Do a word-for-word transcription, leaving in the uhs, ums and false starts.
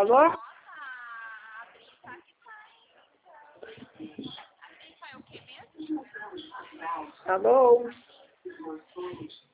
Tá bom? Nossa, a Adri tá que tá, hein? A Adri faz o quê mesmo? Tá bom.